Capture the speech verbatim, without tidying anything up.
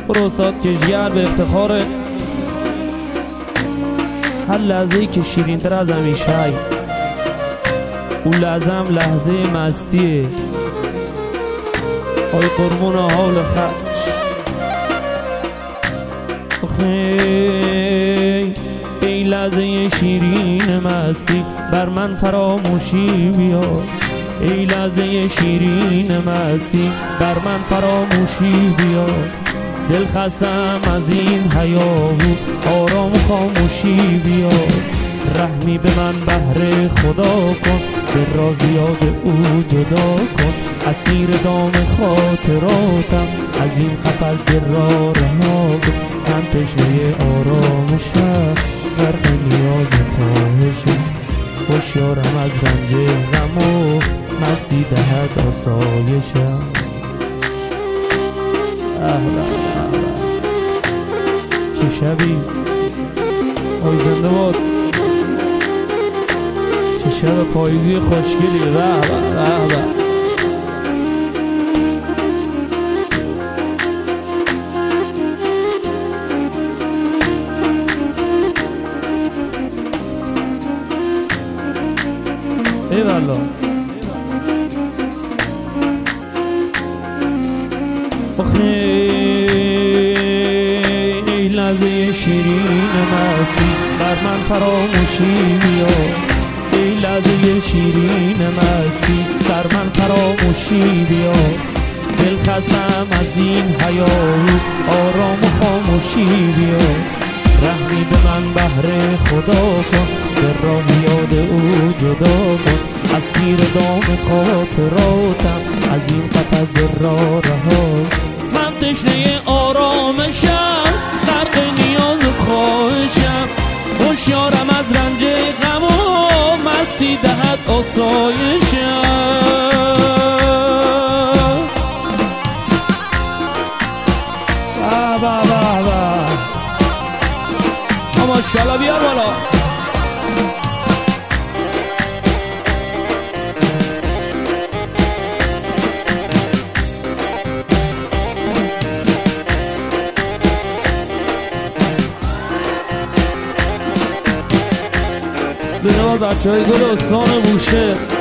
برو استاد کشگر به افتخاره هر لحظه‌ای که شیرین تر از همیشه اون لحظه هم لحظه مستیه آی قربون حال خش خیلی ای لحظه شیرین مستی بر من فراموشی بیار ای لحظه شیرین مستی بر من فراموشی بیار دل خستم از این حیاهو آرام و خاموشی بیار رحمی به من بهر خدا کن دل را یاد او جدا کن اسیر دام خاطراتم از این قفس دل را رها کن من تشنه آرامشم غرق نیاز خواهشم هوشیارم از رنج غم و مستی دهد آسایشم اهلا چه شبی آی زنده باد چه شب پاییزی خوشگلی ره ره ره ای والا ای لحظه شیرین مستی بر من فراموشی بیار ای لحظه شیرین مستی بر من فراموشی بیار دل خستم از این حیاهو آرام و خاموشی بیار رحمی به من بهر خدا کن دل را یاد او جدا کن اسیر دام خاطراتم از این قفس دل را رها من تشنه آرامشم غرق نیاز و خواهشم هوشیارم از رنج غم و مستی دهد آسایشم با با با با ماشاءالله بیار بالا زنده بچه های گل استان بوشه